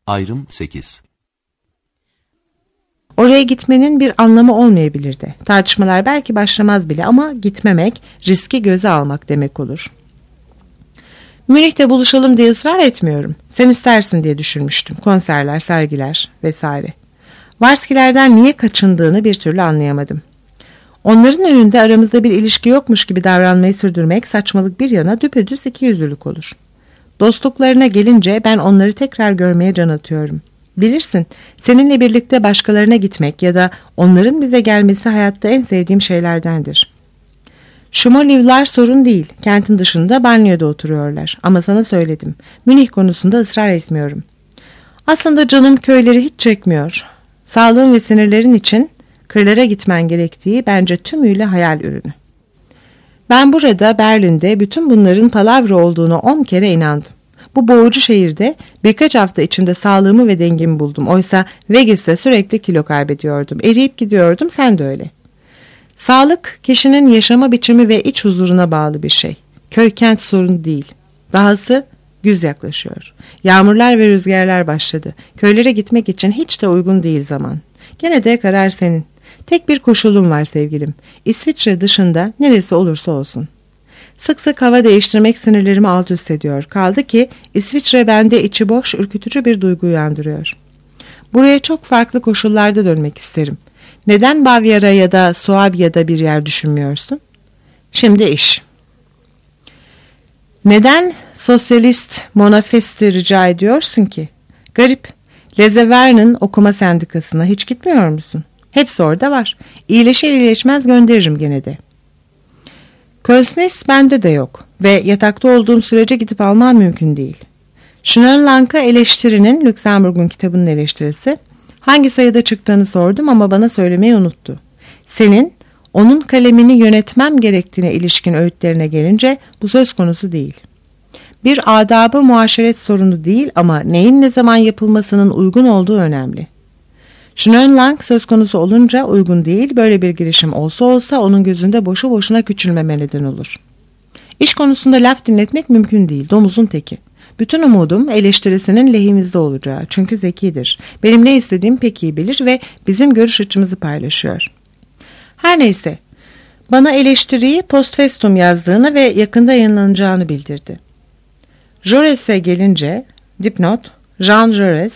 Ayrım 8. Oraya gitmenin bir anlamı olmayabilirdi. Tartışmalar belki başlamaz bile ama gitmemek, riski göze almak demek olur. Münih'te buluşalım diye ısrar etmiyorum. Sen istersin diye düşünmüştüm. Konserler, sergiler vesaire. Varskilerden niye kaçındığını bir türlü anlayamadım. Onların önünde aramızda bir ilişki yokmuş gibi davranmayı sürdürmek saçmalık bir yana düpedüz ikiyüzlülük olur. Dostluklarına gelince ben onları tekrar görmeye can atıyorum. Bilirsin, seninle birlikte başkalarına gitmek ya da onların bize gelmesi hayatta en sevdiğim şeylerdendir. Şumolivlar sorun değil, kentin dışında banyoda oturuyorlar ama sana söyledim, Münih konusunda ısrar etmiyorum. Aslında canım köyleri hiç çekmiyor. Sağlığın ve sinirlerin için kırlara gitmen gerektiği bence tümüyle hayal ürünü. Ben burada Berlin'de bütün bunların palavra olduğunu 10 kere inandım. Bu boğucu şehirde birkaç hafta içinde sağlığımı ve dengemi buldum. Oysa Vegas'te sürekli kilo kaybediyordum. Eriyip gidiyordum, sen de öyle. Sağlık kişinin yaşama biçimi ve iç huzuruna bağlı bir şey. Köy kent sorunu değil. Dahası güz yaklaşıyor. Yağmurlar ve rüzgarlar başladı. Köylere gitmek için hiç de uygun değil zaman. Gene de karar senin. Tek bir koşulum var sevgilim. İsviçre dışında neresi olursa olsun. Sık sık hava değiştirmek sinirlerimi alt üst ediyor. Kaldı ki İsviçre bende içi boş, ürkütücü bir duygu uyandırıyor. Buraya çok farklı koşullarda dönmek isterim. Neden Bavyera ya da Suabya'da bir yer düşünmüyorsun? Şimdi iş. Neden sosyalist Monafest'i rica ediyorsun ki? Garip. Lezever'in okuma sendikasına hiç gitmiyor musun? Hepsi orada var. İyileşir iyileşmez gönderirim gene de. Kölsnes bende de yok ve yatakta olduğum sürece gidip almam mümkün değil. Schönland'a eleştirinin Lüksemburg'un kitabının eleştirisi. Hangi sayıda çıktığını sordum ama bana söylemeyi unuttu. Senin onun kalemini yönetmem gerektiğine ilişkin öğütlerine gelince bu söz konusu değil. Bir adabı muaşeret sorunu değil ama neyin ne zaman yapılmasının uygun olduğu önemli. Schönland söz konusu olunca uygun değil, böyle bir girişim olsa olsa onun gözünde boşu boşuna küçülmeme neden olur. İş konusunda laf dinletmek mümkün değil, domuzun teki. Bütün umudum eleştirisinin lehimizde olacağı, çünkü zekidir. Benim ne istediğimi pek iyi bilir ve bizim görüş açımızı paylaşıyor. Her neyse, bana eleştiriyi post festum yazdığını ve yakında yayınlanacağını bildirdi. Jaures'e gelince, dipnot, Jean Jaurès,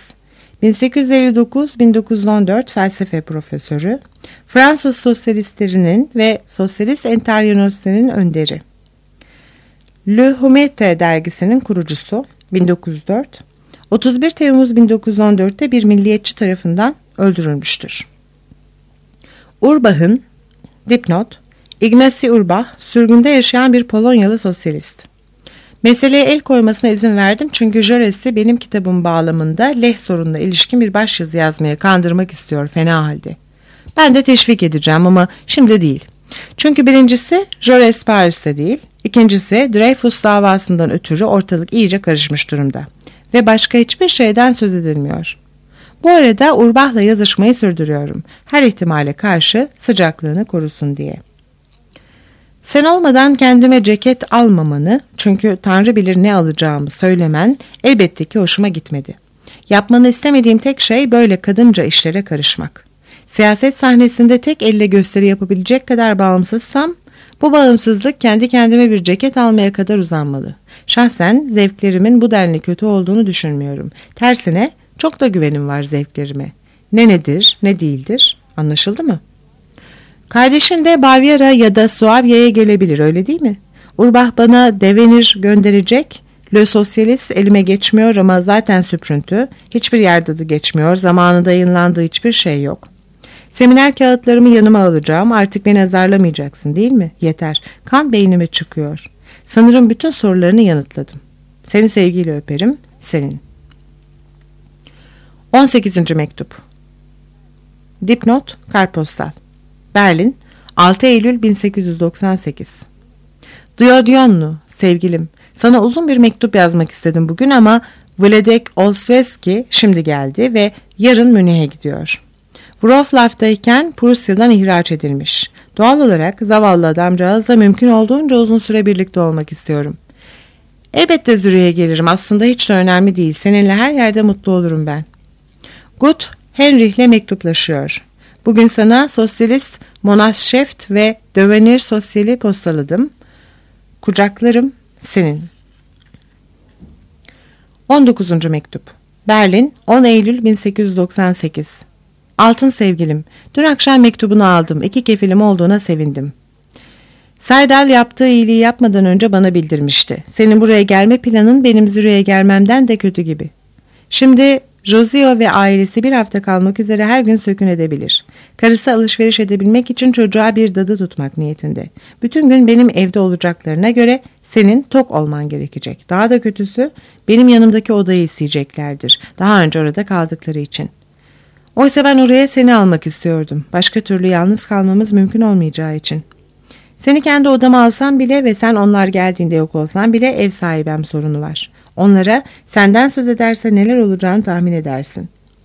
1859-1914 felsefe profesörü, Fransız sosyalistlerinin ve sosyalist enternasyonelinin önderi. Le Humete dergisinin kurucusu 1904, 31 Temmuz 1914'te bir milliyetçi tarafından öldürülmüştür. Urbach'ın, dipnot, Ignacy Urbach, sürgünde yaşayan bir Polonyalı sosyalist. Meseleye el koymasına izin verdim çünkü Jaures'i benim kitabım bağlamında Leh sorununa ilişkin bir başyazı yazmaya kandırmak istiyor fena halde. Ben de teşvik edeceğim ama şimdi değil. Çünkü birincisi Jaurès Paris'te değil, ikincisi Dreyfus davasından ötürü ortalık iyice karışmış durumda ve başka hiçbir şeyden söz edilmiyor. Bu arada Urbach'la yazışmayı sürdürüyorum. Her ihtimale karşı sıcaklığını korusun diye. Sen olmadan kendime ceket almamanı, çünkü Tanrı bilir ne alacağımı söylemen elbette ki hoşuma gitmedi. Yapmanı istemediğim tek şey böyle kadınca işlere karışmak. Siyaset sahnesinde tek elle gösteri yapabilecek kadar bağımsızsam, bu bağımsızlık kendi kendime bir ceket almaya kadar uzanmalı. Şahsen zevklerimin bu denli kötü olduğunu düşünmüyorum. Tersine çok da güvenim var zevklerime. Ne nedir, ne değildir, anlaşıldı mı? Kardeşin de Bavyera ya da Suabya'ya gelebilir, öyle değil mi? Urbach bana Devenir gönderecek. Le Sosyalist elime geçmiyor ama zaten süprüntü. Hiçbir yerde de geçmiyor. Zamanında yayınlandığı hiçbir şey yok. Seminer kağıtlarımı yanıma alacağım. Artık beni azarlamayacaksın değil mi? Yeter. Kan beynime çıkıyor. Sanırım bütün sorularını yanıtladım. Seni sevgiyle öperim. Senin. 18. mektup. Dipnot, kartpostal. Berlin, 6 Eylül 1898. Diyodyonlu, sevgilim, sana uzun bir mektup yazmak istedim bugün ama Vladek Olszewski şimdi geldi ve yarın Münih'e gidiyor. Wrocław'dayken Prusya'dan ihraç edilmiş. Doğal olarak zavallı adamcağızla mümkün olduğunca uzun süre birlikte olmak istiyorum. Elbette Zürih'e gelirim. Aslında hiç de önemli değil. Seninle her yerde mutlu olurum ben. Gut, Henrich'le mektuplaşıyor. Bugün sana Sosyalist Monascheft ve Dövenir Sosyali postaladım. Kucaklarım senin. 19. mektup. Berlin, 10 Eylül 1898. Altın sevgilim, dün akşam mektubunu aldım. 2 kefilim olduğuna sevindim. Saydal yaptığı iyiliği yapmadan önce bana bildirmişti. Senin buraya gelme planın benim Zürih'e gelmemden de kötü gibi. Şimdi Josio ve ailesi bir hafta kalmak üzere her gün sökün edebilir. Karısı alışveriş edebilmek için çocuğa bir dadı tutmak niyetinde. Bütün gün benim evde olacaklarına göre senin tok olman gerekecek. Daha da kötüsü benim yanımdaki odayı isteyeceklerdir. Daha önce orada kaldıkları için. Oysa ben oraya seni almak istiyordum. Başka türlü yalnız kalmamız mümkün olmayacağı için. Seni kendi odama alsam bile ve sen onlar geldiğinde yok olsan bile ev sahibem sorunu var. Onlara senden söz ederse neler olacağını tahmin edersin.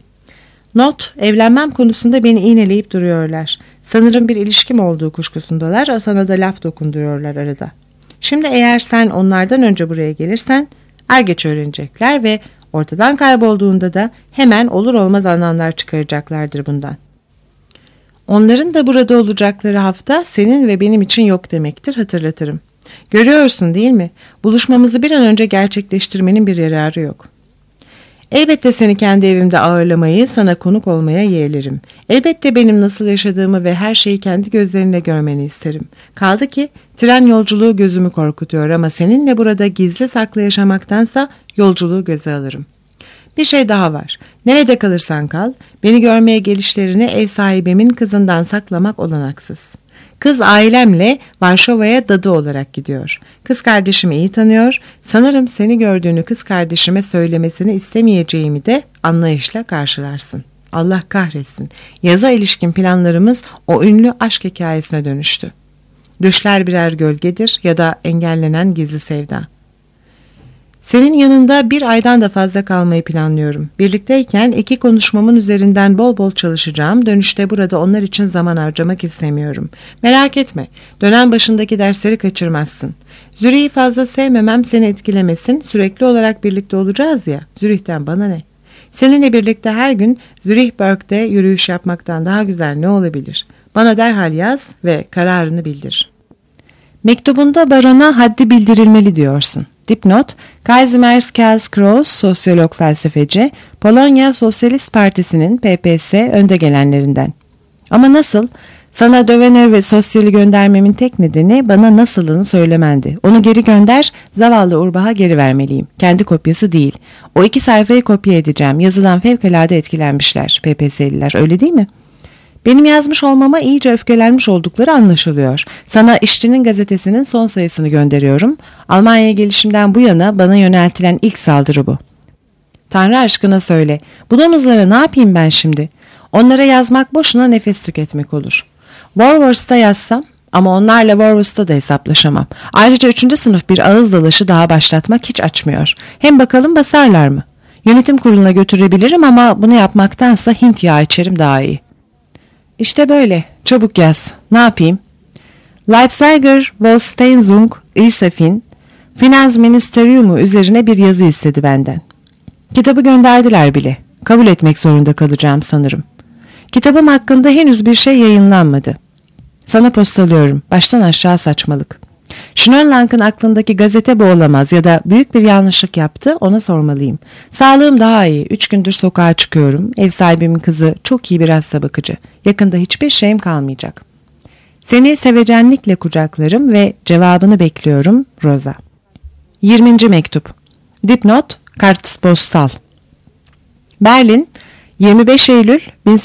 Not, evlenmem konusunda beni iğneleyip duruyorlar. Sanırım bir ilişkim olduğu kuşkusundalar, sana da laf dokunduruyorlar arada. Şimdi eğer sen onlardan önce buraya gelirsen er geç öğrenecekler ve ortadan kaybolduğunda da hemen olur olmaz anlamlar çıkaracaklardır bundan. Onların da burada olacakları hafta senin ve benim için yok demektir, hatırlatırım. Görüyorsun değil mi? Buluşmamızı bir an önce gerçekleştirmenin bir yararı yok. Elbette seni kendi evimde ağırlamayı, sana konuk olmaya yeğlerim. Elbette benim nasıl yaşadığımı ve her şeyi kendi gözlerinle görmeni isterim. Kaldı ki tren yolculuğu gözümü korkutuyor ama seninle burada gizli saklı yaşamaktansa yolculuğu göze alırım. Bir şey daha var. Nerede kalırsan kal, beni görmeye gelişlerini ev sahibimin kızından saklamak olanaksız. Kız ailemle Varşova'ya dadı olarak gidiyor. Kız kardeşimi iyi tanıyor. Sanırım seni gördüğünü kız kardeşime söylemesini istemeyeceğimi de anlayışla karşılarsın. Allah kahretsin. Yaza ilişkin planlarımız o ünlü aşk hikayesine dönüştü. Düşler birer gölgedir ya da engellenen gizli sevda. Senin yanında 1 aydan da fazla kalmayı planlıyorum. Birlikteyken 2 konuşmamın üzerinden bol bol çalışacağım. Dönüşte burada onlar için zaman harcamak istemiyorum. Merak etme, dönem başındaki dersleri kaçırmazsın. Zürih'i fazla sevmemem seni etkilemesin. Sürekli olarak birlikte olacağız ya, Zürih'ten bana ne? Seninle birlikte her gün Zürih-Börk'te yürüyüş yapmaktan daha güzel ne olabilir? Bana derhal yaz ve kararını bildir. Mektubunda barona haddi bildirilmeli diyorsun. Dipnot, Kazimierz Kraus, sosyolog felsefeci, Polonya Sosyalist Partisi'nin PPS önde gelenlerinden. Ama nasıl? Sana Dövener ve Sosyal'i göndermemin tek nedeni bana nasılını söylemendi. Onu geri gönder, zavallı Urbach'a geri vermeliyim. Kendi kopyası değil. O 2 sayfayı kopya edeceğim. Yazıdan fevkalade etkilenmişler PPS'liler, öyle değil mi? Benim yazmış olmama iyice öfkelenmiş oldukları anlaşılıyor. Sana İşçinin gazetesinin son sayısını gönderiyorum. Almanya'ya gelişimden bu yana bana yöneltilen ilk saldırı bu. Tanrı aşkına söyle, bu domuzlara ne yapayım ben şimdi? Onlara yazmak boşuna nefes tüketmek olur. Worwurst'a yazsam ama onlarla Worwurst'ta da hesaplaşamam. Ayrıca 3. sınıf bir ağız dalaşı daha başlatmak hiç açmıyor. Hem bakalım basarlar mı? Yönetim kuruluna götürebilirim ama bunu yapmaktansa Hint yağı içerim daha iyi. İşte böyle. Çabuk yaz. Ne yapayım? Leipziger Volkssteinzug İsefin Finanzministeriumu üzerine bir yazı istedi benden. Kitabı gönderdiler bile. Kabul etmek zorunda kalacağım sanırım. Kitabım hakkında henüz bir şey yayınlanmadı. Sana postalıyorum. Baştan aşağı saçmalık. Schnönlank'ın aklındaki gazete bu olamaz ya da büyük bir yanlışlık yaptı, ona sormalıyım. Sağlığım daha iyi. 3 gündür sokağa çıkıyorum. Ev sahibimin kızı çok iyi bir hasta bakıcı. Yakında hiçbir şeyim kalmayacak. Seni sevecenlikle kucaklarım ve cevabını bekliyorum, Rosa. 20. mektup. Dipnot, kartpostal. Berlin, 25 Eylül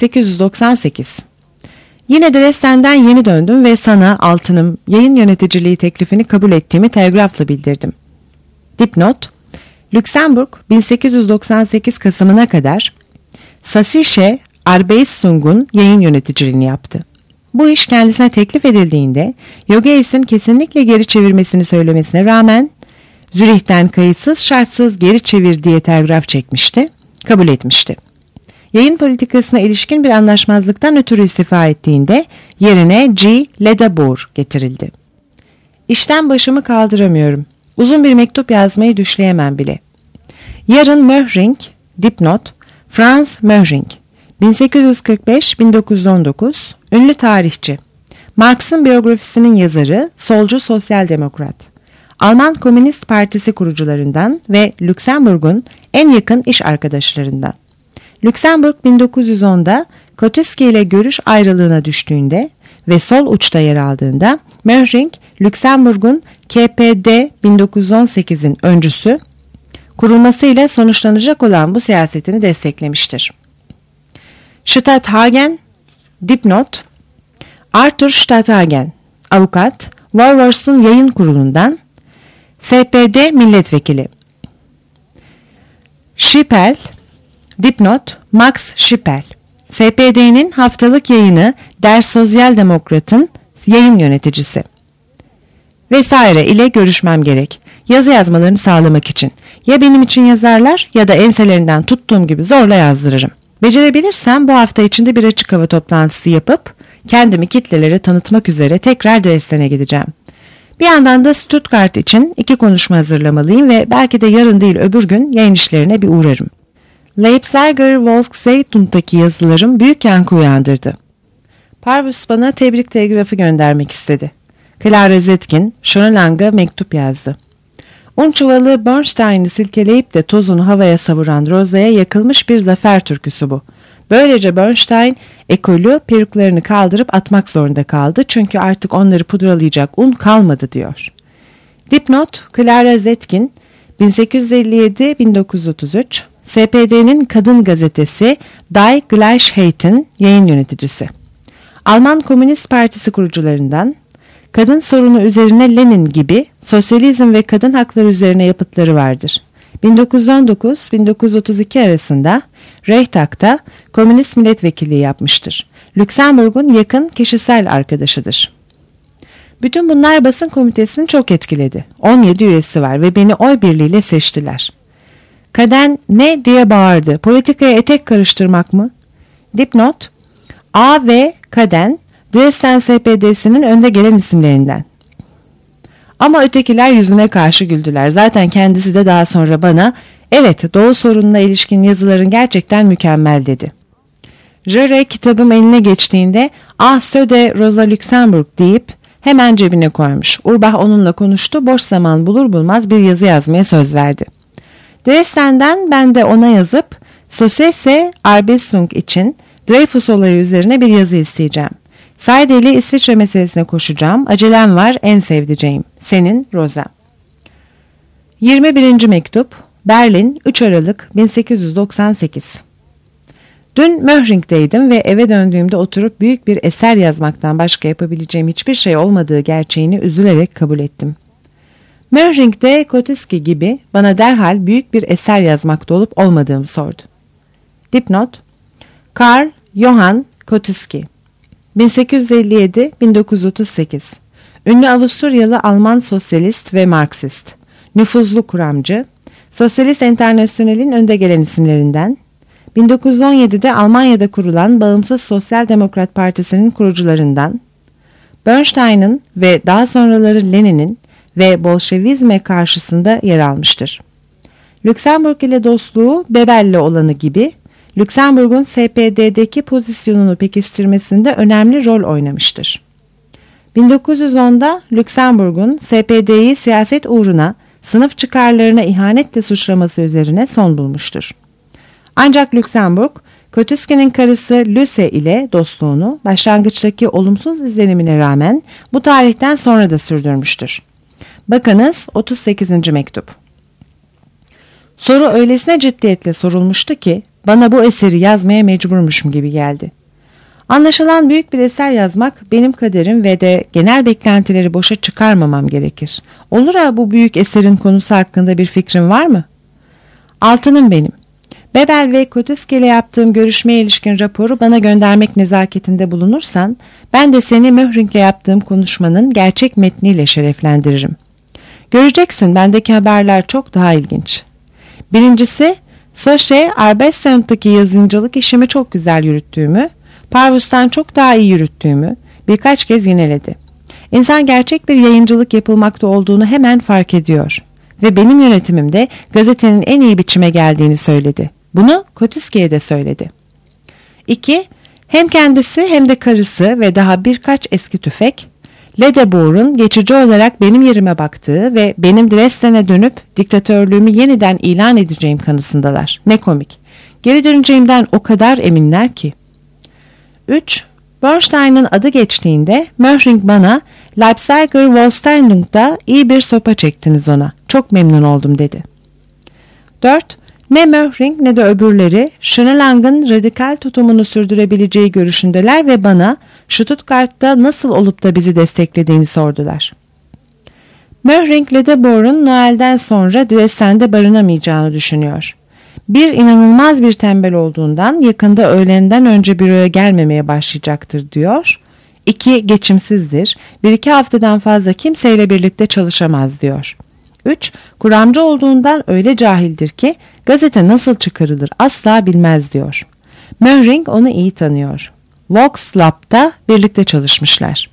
1898. Yine Dresden'den yeni döndüm ve sana altınım yayın yöneticiliği teklifini kabul ettiğimi telgrafla bildirdim. Dipnot, Lüksemburg 1898 Kasım'ına kadar Sassische Arbeitszung'un yayın yöneticiliğini yaptı. Bu iş kendisine teklif edildiğinde Yogeis'in kesinlikle geri çevirmesini söylemesine rağmen Zürih'ten kayıtsız şartsız geri çevir diye telgraf çekmişti, kabul etmişti. Yayın politikasına ilişkin bir anlaşmazlıktan ötürü istifa ettiğinde yerine G. Ledabur getirildi. İşten başımı kaldıramıyorum. Uzun bir mektup yazmayı düşleyemem bile. Yarın Möhring, dipnot, Franz Möhring, 1845-1919, ünlü tarihçi. Marx'ın biyografisinin yazarı, solcu sosyal demokrat. Alman Komünist Partisi kurucularından ve Lüksemburg'un en yakın iş arkadaşlarından. Lüksemburg 1910'da Kautsky ile görüş ayrılığına düştüğünde ve sol uçta yer aldığında Möhring, Lüksemburg'un KPD 1918'in öncüsü, kurulmasıyla sonuçlanacak olan bu siyasetini desteklemiştir. Stadthagen, dipnot, Arthur Stadthagen, avukat, Warworth'un yayın kurulundan, SPD milletvekili. Schippel, dipnot, Max Schippel, SPD'nin haftalık yayını Der Sozialdemokrat'ın yayın yöneticisi. Vesaire ile görüşmem gerek. Yazı yazmalarını sağlamak için. Ya benim için yazarlar ya da enselerinden tuttuğum gibi zorla yazdırırım. Becerebilirsem bu hafta içinde bir açık hava toplantısı yapıp kendimi kitlelere tanıtmak üzere tekrar Dresden'e gideceğim. Bir yandan da Stuttgart için 2 konuşma hazırlamalıyım ve belki de yarın değil öbür gün yayın işlerine bir uğrarım. Leipziger Volkszeitung'daki yazılarım büyük yankı uyandırdı. Parvus bana tebrik telgrafı göndermek istedi. Clara Zetkin, Schönlang'a mektup yazdı. Un çuvalı Bernstein'i silkeleyip de tozunu havaya savuran Rosa'ya yakılmış bir zafer türküsü bu. Böylece Bernstein ekolü peruklarını kaldırıp atmak zorunda kaldı çünkü artık onları pudralayacak un kalmadı diyor. Dipnot, Clara Zetkin, 1857-1933, SPD'nin kadın gazetesi Die Gleichheit'in yayın yöneticisi. Alman Komünist Partisi kurucularından, kadın sorunu üzerine Lenin gibi sosyalizm ve kadın hakları üzerine yapıtları vardır. 1919-1932 arasında Reichstag'da komünist milletvekilliği yapmıştır. Lüksemburg'un yakın kişisel arkadaşıdır. Bütün bunlar basın komitesini çok etkiledi. 17 üyesi var ve beni oy birliğiyle seçtiler. Kaden ne diye bağırdı. Politikaya etek karıştırmak mı? Dipnot, A ve Kaden, Dresden SPD'sinin önde gelen isimlerinden. Ama ötekiler yüzüne karşı güldüler. Zaten kendisi de daha sonra bana, evet Doğu sorununa ilişkin yazıların gerçekten mükemmel dedi. Jöre kitabım eline geçtiğinde, Söde Rosa Luxemburg deyip hemen cebine koymuş. Urbach onunla konuştu, boş zaman bulur bulmaz bir yazı yazmaya söz verdi. Dresden'den ben de ona yazıp, Sosyete Arbeitung için Dreyfus olayı üzerine bir yazı isteyeceğim. Saide ile İsviçre meselesine koşacağım. Acelem var, en sevdiceğim. Senin Rosa. 21. mektup, Berlin, 3 Aralık 1898. Dün Möhring'deydim ve eve döndüğümde oturup büyük bir eser yazmaktan başka yapabileceğim hiçbir şey olmadığı gerçeğini üzülerek kabul ettim. Möhring'de Kautsky gibi bana derhal büyük bir eser yazmakta olup olmadığımı sordu. Dipnot, Karl Johann Kautsky, 1857-1938, ünlü Avusturyalı Alman sosyalist ve Marksist, nüfuzlu kuramcı, Sosyalist Enternasyonel'in önde gelen isimlerinden, 1917'de Almanya'da kurulan Bağımsız Sosyal Demokrat Partisi'nin kurucularından, Bernstein'ın ve daha sonraları Lenin'in ve Bolşevizme karşısında yer almıştır. Lüksemburg ile dostluğu Bebel'le olanı gibi, Lüksemburg'un SPD'deki pozisyonunu pekiştirmesinde önemli rol oynamıştır. 1910'da Lüksemburg'un SPD'yi siyaset uğruna sınıf çıkarlarına ihanetle suçlaması üzerine son bulmuştur. Ancak Lüksemburg, Kautsky'nin karısı Luce ile dostluğunu başlangıçtaki olumsuz izlenimine rağmen bu tarihten sonra da sürdürmüştür. Bakınız 38. mektup. Soru öylesine ciddiyetle sorulmuştu ki bana bu eseri yazmaya mecburmuşum gibi geldi. Anlaşılan büyük bir eser yazmak benim kaderim ve de genel beklentileri boşa çıkarmamam gerekir. Olur ha bu büyük eserin konusu hakkında bir fikrin var mı? Altınım benim. Bebel ve Kautsky ile yaptığım görüşmeye ilişkin raporu bana göndermek nezaketinde bulunursan, ben de seni Möhring'le yaptığım konuşmanın gerçek metniyle şereflendiririm. Göreceksin bendeki haberler çok daha ilginç. Birincisi, Soche Arbeitsamt yazıncılık işimi çok güzel yürüttüğümü, Parvus'tan çok daha iyi yürüttüğümü birkaç kez yineledi. İnsan gerçek bir yayıncılık yapılmakta olduğunu hemen fark ediyor. ve benim yönetimimde gazetenin en iyi biçime geldiğini söyledi. Bunu Kotiski'ye de söyledi. 2. Hem kendisi hem de karısı ve daha birkaç eski tüfek, Ledebour'un geçici olarak benim yerime baktığı ve benim Dresden'e dönüp diktatörlüğümü yeniden ilan edeceğim kanısındalar. Ne komik. Geri döneceğimden o kadar eminler ki. 3. Bernstein'ın adı geçtiğinde Möhring bana Leipziger Wohlsteinung'da iyi bir sopa çektiniz ona. Çok memnun oldum dedi. 4. Ne Möhring ne de öbürleri Schönelang'ın radikal tutumunu sürdürebileceği görüşündeler ve bana Stuttgart'ta nasıl olup da bizi desteklediğini sordular. Möhring Ledebour'un Noel'den sonra Dresden'de barınamayacağını düşünüyor. Bir inanılmaz bir tembel olduğundan yakında öğlenden önce büroya gelmemeye başlayacaktır diyor. 2. Geçimsizdir. 1-2 haftadan fazla kimseyle birlikte çalışamaz diyor. 3. Kuramcı olduğundan öyle cahildir ki gazete nasıl çıkarılır asla bilmez diyor. Möhring onu iyi tanıyor. Vox Lab'da birlikte çalışmışlar.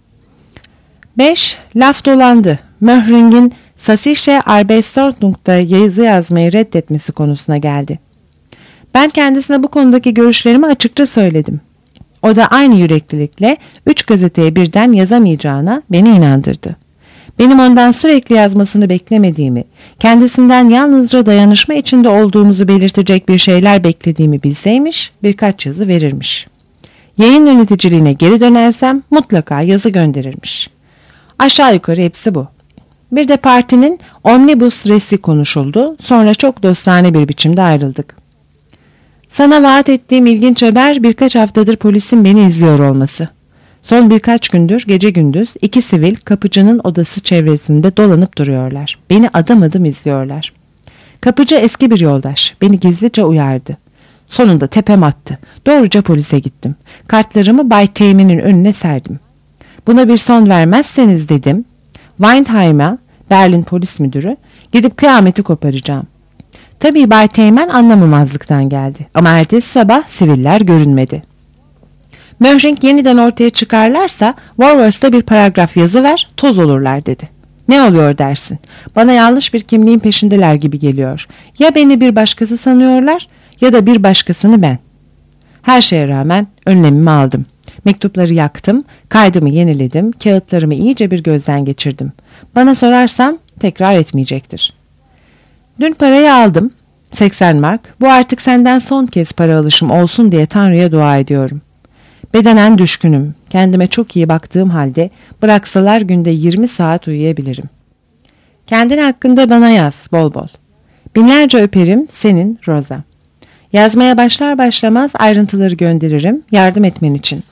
5. Laf dolandı. Möhring'in Sassische Arbeitszeitung''da yazı yazmayı reddetmesi konusuna geldi. Ben kendisine bu konudaki görüşlerimi açıkça söyledim. O da aynı yüreklilikle 3 gazeteye birden yazamayacağına beni inandırdı. Benim ondan sürekli yazmasını beklemediğimi, kendisinden yalnızca dayanışma içinde olduğumuzu belirtecek bir şeyler beklediğimi bilseymiş, birkaç yazı verirmiş. Yayın yöneticiliğine geri dönersem mutlaka yazı gönderirmiş. Aşağı yukarı hepsi bu. Bir de partinin omnibus resi konuşuldu, sonra çok dostane bir biçimde ayrıldık. Sana vaat ettiğim ilginç haber birkaç haftadır polisin beni izliyor olması. Son birkaç gündür gece gündüz 2 sivil kapıcının odası çevresinde dolanıp duruyorlar. Beni adım adım izliyorlar. Kapıcı eski bir yoldaş. Beni gizlice uyardı. Sonunda tepem attı. Doğruca polise gittim. Kartlarımı Bay Teğmen'in önüne serdim. Buna bir son vermezseniz dedim, Weinheim'a, Berlin polis müdürü, gidip kıyameti koparacağım. Tabii Bay Teğmen anlamamazlıktan geldi. Ama ertesi sabah siviller görünmedi. Möhring yeniden ortaya çıkarlarsa Warworth'ta bir paragraf yazıver, toz olurlar dedi. Ne oluyor dersin? Bana yanlış bir kimliğin peşindeler gibi geliyor. Ya beni bir başkası sanıyorlar ya da bir başkasını ben. Her şeye rağmen önlemimi aldım. Mektupları yaktım, kaydımı yeniledim, kağıtlarımı iyice bir gözden geçirdim. Bana sorarsan tekrar etmeyecektir. Dün parayı aldım, 80 mark. Bu artık senden son kez para alışım olsun diye Tanrı'ya dua ediyorum. Bedenen düşkünüm. Kendime çok iyi baktığım halde bıraksalar günde 20 saat uyuyabilirim. Kendin hakkında bana yaz bol bol. Binlerce öperim senin Rosa. Yazmaya başlar başlamaz ayrıntıları gönderirim yardım etmen için.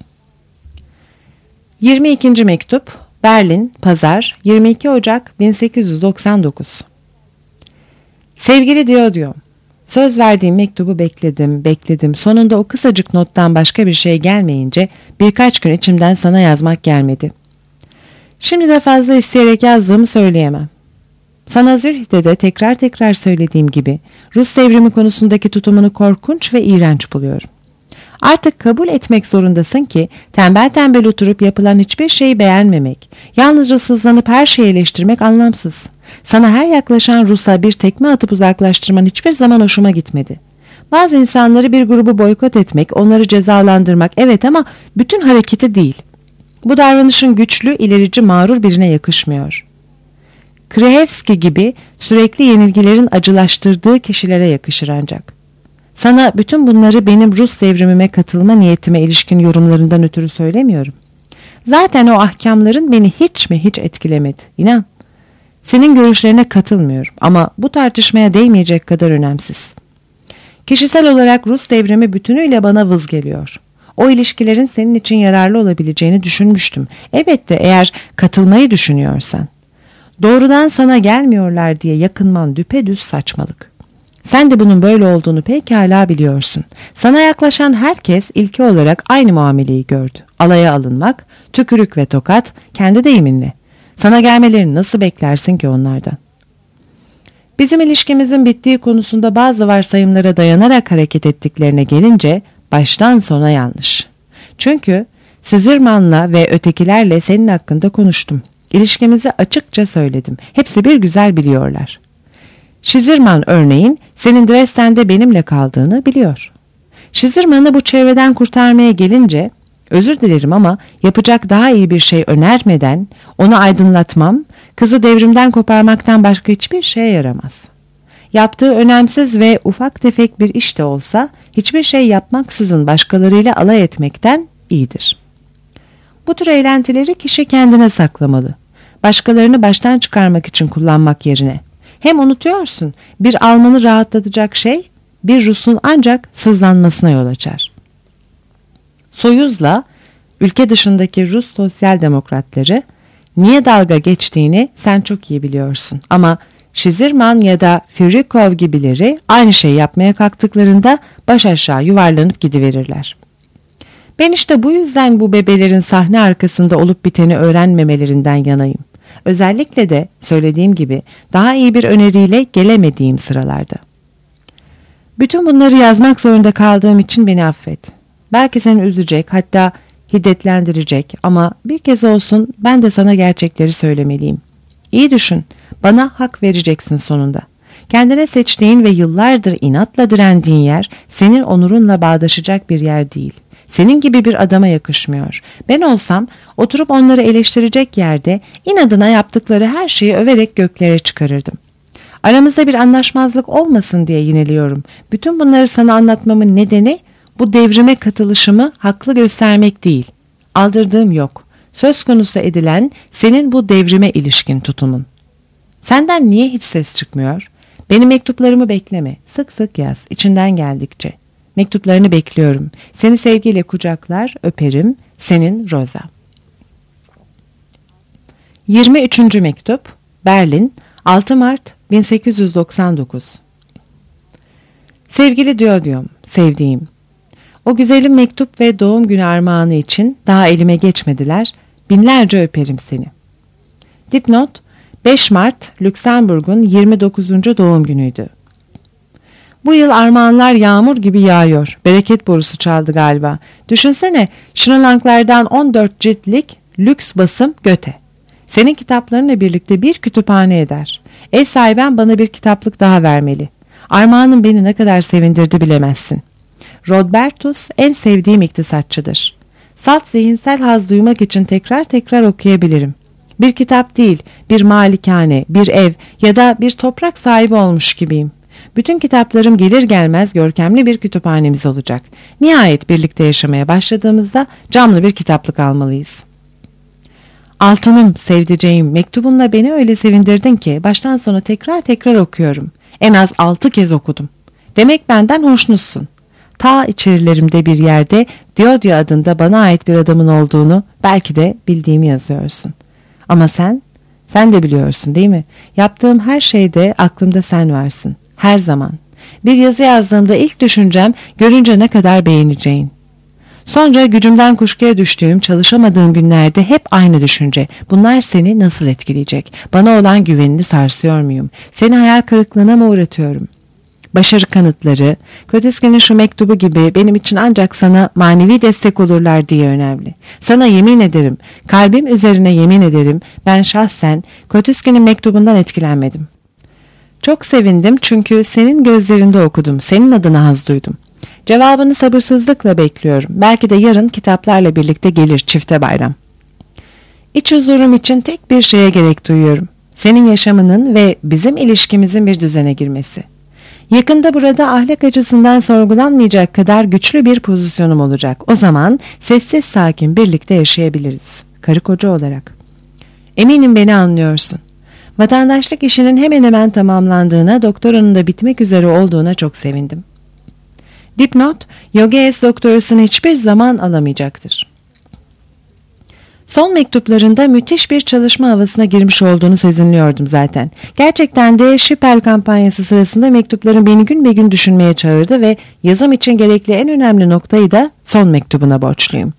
22. mektup Berlin, Pazar, 22 Ocak 1899. Sevgili Diodio, söz verdiğim mektubu bekledim. Sonunda o kısacık nottan başka bir şey gelmeyince birkaç gün içimden sana yazmak gelmedi. Şimdi de fazla isteyerek yazdığımı söyleyemem. Sana Zürih'te de tekrar söylediğim gibi Rus devrimi konusundaki tutumunu korkunç ve iğrenç buluyorum. Artık kabul etmek zorundasın ki tembel oturup yapılan hiçbir şeyi beğenmemek, yalnızca sızlanıp her şeyi eleştirmek anlamsız. Sana her yaklaşan Rus'a bir tekme atıp uzaklaştırman hiçbir zaman hoşuma gitmedi. Bazı insanları bir grubu boykot etmek, onları cezalandırmak evet ama bütün hareketi değil. Bu davranışın güçlü, ilerici, mağrur birine yakışmıyor. Krehevski gibi sürekli yenilgilerin acılaştırdığı kişilere yakışır ancak. Sana bütün bunları benim Rus devrimime katılma niyetime ilişkin yorumlarından ötürü söylemiyorum. Zaten o ahkamların beni hiç etkilemedi. İnan. Senin görüşlerine katılmıyorum ama bu tartışmaya değmeyecek kadar önemsiz. Kişisel olarak Rus devrimi bütünüyle bana vız geliyor. O ilişkilerin senin için yararlı olabileceğini düşünmüştüm. Elbette eğer katılmayı düşünüyorsan. Doğrudan sana gelmiyorlar diye yakınman düpedüz saçmalık. Sen de bunun böyle olduğunu pekala biliyorsun. Sana yaklaşan herkes ilki olarak aynı muameleyi gördü. Alaya alınmak, tükürük ve tokat, kendi deyiminle. Sana gelmelerini nasıl beklersin ki onlardan? Bizim ilişkimizin bittiği konusunda bazı varsayımlara dayanarak hareket ettiklerine gelince baştan sona yanlış. Çünkü Sizirman'la ve ötekilerle senin hakkında konuştum. İlişkimizi açıkça söyledim. Hepsi bir güzel biliyorlar. Şizirman örneğin senin Dresden'de benimle kaldığını biliyor. Şizirman'ı bu çevreden kurtarmaya gelince, özür dilerim ama yapacak daha iyi bir şey önermeden onu aydınlatmam, kızı devrimden koparmaktan başka hiçbir şeye yaramaz. Yaptığı önemsiz ve ufak tefek bir iş de olsa hiçbir şey yapmaksızın başkalarıyla alay etmekten iyidir. Bu tür eğlentileri kişi kendine saklamalı. Başkalarını baştan çıkarmak için kullanmak yerine. Hem unutuyorsun, bir Almanı rahatlatacak şey bir Rus'un ancak sızlanmasına yol açar. Soyuz'la ülke dışındaki Rus sosyal demokratları niye dalga geçtiğini sen çok iyi biliyorsun. Ama Şizirman ya da Firikov gibileri aynı şeyi yapmaya kalktıklarında baş aşağı yuvarlanıp gidiverirler. Ben işte bu yüzden bu bebelerin sahne arkasında olup biteni öğrenmemelerinden yanayım. Özellikle de söylediğim gibi daha iyi bir öneriyle gelemediğim sıralarda. Bütün bunları yazmak zorunda kaldığım için beni affet. Belki seni üzecek, hatta hiddetlendirecek ama bir kez olsun ben de sana gerçekleri söylemeliyim. İyi düşün, bana hak vereceksin sonunda. Kendine seçtiğin ve yıllardır inatla direndiğin yer senin onurunla bağdaşacak bir yer değil. Senin gibi bir adama yakışmıyor. Ben olsam oturup onları eleştirecek yerde inadına yaptıkları her şeyi överek göklere çıkarırdım. Aramızda bir anlaşmazlık olmasın diye yineliyorum. Bütün bunları sana anlatmamın nedeni bu devrime katılışımı haklı göstermek değil. Aldırdığım yok. Söz konusu edilen senin bu devrime ilişkin tutumun. Senden niye hiç ses çıkmıyor? Benim mektuplarımı bekleme. Sık sık yaz. İçinden geldikçe. Mektuplarını bekliyorum. Seni sevgiyle kucaklar, öperim. Senin Rosa. 23. mektup. Berlin, 6 Mart 1899. Sevgili Diyodyom, sevdiğim. O güzelim mektup ve doğum günü armağanı için daha elime geçmediler. Binlerce öperim seni. Dipnot, 5 Mart Lüksemburg'un 29. doğum günüydü. Bu yıl armağanlar yağmur gibi yağıyor. Bereket borusu çaldı galiba. Düşünsene, Schnellang'lardan 14 ciltlik lüks basım Göte. Senin kitaplarınla birlikte bir kütüphane eder. Ev sahiben bana bir kitaplık daha vermeli. Armağanın beni ne kadar sevindirdi bilemezsin. Rodbertus en sevdiğim iktisatçıdır. Salt zihinsel haz duymak için tekrar tekrar okuyabilirim. Bir kitap değil, bir malikane, bir ev ya da bir toprak sahibi olmuş gibiyim. Bütün kitaplarım gelir gelmez görkemli bir kütüphanemiz olacak. Nihayet birlikte yaşamaya başladığımızda camlı bir kitaplık almalıyız. Altınım, sevdiceğim, mektubunla beni öyle sevindirdin ki baştan sona tekrar tekrar okuyorum. En az 6 kez okudum. Demek benden hoşnutsun. Ta içerilerimde bir yerde Diodya adında bana ait bir adamın olduğunu belki de bildiğimi yazıyorsun. Ama sen de biliyorsun değil mi? Yaptığım her şeyde aklımda sen varsın. Her zaman. Bir yazı yazdığımda ilk düşüncem görünce ne kadar beğeneceğin. Sonra gücümden kuşkuya düştüğüm, çalışamadığım günlerde hep aynı düşünce. Bunlar seni nasıl etkileyecek? Bana olan güvenini sarsıyor muyum? Seni hayal kırıklığına mı uğratıyorum? Başarı kanıtları, Köteskin'in şu mektubu gibi benim için ancak sana manevi destek olurlar diye önemli. Sana yemin ederim, kalbim üzerine yemin ederim, ben şahsen Köteskin'in mektubundan etkilenmedim. Çok sevindim çünkü senin gözlerinde okudum, senin adına haz duydum. Cevabını sabırsızlıkla bekliyorum. Belki de yarın kitaplarla birlikte gelir çifte bayram. İç huzurum için tek bir şeye gerek duyuyorum. Senin yaşamının ve bizim ilişkimizin bir düzene girmesi. Yakında burada ahlak açısından sorgulanmayacak kadar güçlü bir pozisyonum olacak. O zaman sessiz sakin birlikte yaşayabiliriz. Karı koca olarak. Eminim beni anlıyorsun. Vatandaşlık işinin hemen hemen tamamlandığına, doktoranın da bitmek üzere olduğuna çok sevindim. Dipnot, Yogees doktorasını hiçbir zaman alamayacaktır. Son mektuplarında müthiş bir çalışma havasına girmiş olduğunu sezinliyordum zaten. Gerçekten de Şipel kampanyası sırasında mektupların beni gün be gün düşünmeye çağırdı ve yazım için gerekli en önemli noktayı da son mektubuna borçluyum.